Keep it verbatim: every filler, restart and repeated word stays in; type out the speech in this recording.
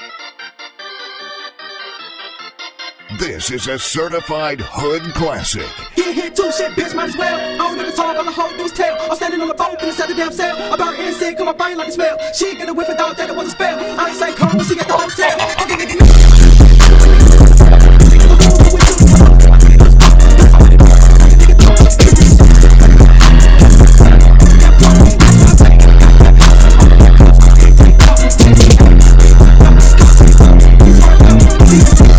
This is a certified hood classic. Get hit too, shit, bitch, might as well. I don't even talk, all I hold do is tail. I'm standing on the boat, finna set the damn sail. I burn insect, come my brain like a smell. She get a whiff and thought that it was a spell. I ain't say come, she at the hotel. I'm gonna